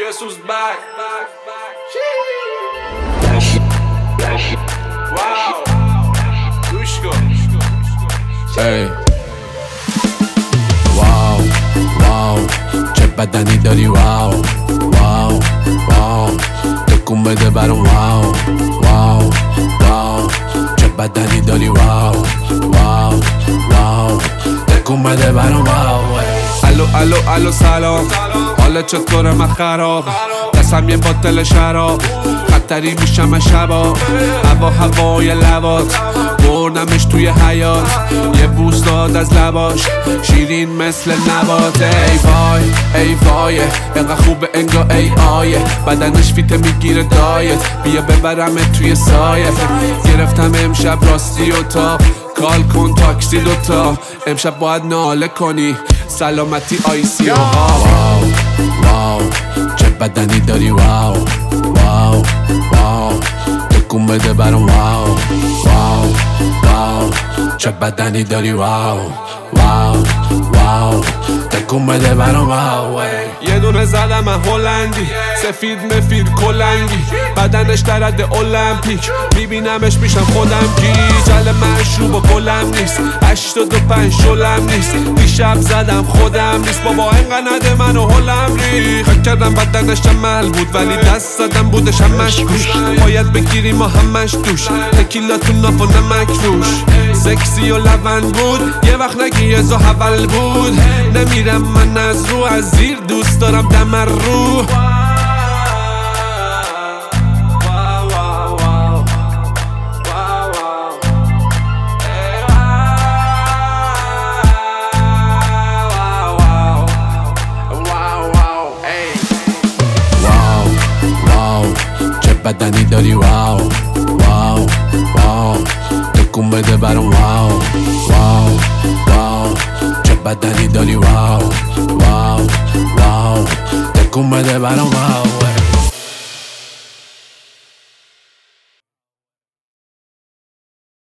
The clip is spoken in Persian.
Jesus back. Wow. Dushko. Hey. واو واو چه بدنی داری واو واو واو تکون بده برام واو واو واو چه بدنی داری واو واو واو تکون بده برام واو الو الو الو سلام حالا چطوره من خراب دستم یه باتل شراب خطری میشم شبا هوای لبات بردمش توی حیات یه بوس داد از لباش شیرین مثل نبات ای وای ای وای اینقدر خوبه انگا ای آیه بدنش فیته میگیره دایت بیا ببرمت توی سایه گرفتم امشب راستی و تا کال کن تاکسی دوتا امشب باید ناله کنی سلامتی آیسی و واو واو چه بدنی داری واو واو واو تکون بده برام واو واو واو چه بدنی داری واو واو واو تکون بده برام واو یه دونه زدم من هلندی سفید مفید کلنگی بدنش درد المپیک میبینمش میشم خودم گیجل مشروب و گلم نیست 85 شلم نیست دیشب زدم خودم نیست بابا اینقدر نده منو هلم ری خک کردم بدنش عمل بود ولی دست زدم بودش همش گوش باید بگیریم ما همش دوش تکیلا تو ناف و نمک روش سکسی و لبن بود یه وقت نگی ازو حول بود نمیرم من از رو از زیر دوست دارم دمر رو بدنی داری واو واو واو تکون بده برام واو واو واو چه بدنی داری واو واو واو تکون بده برام واو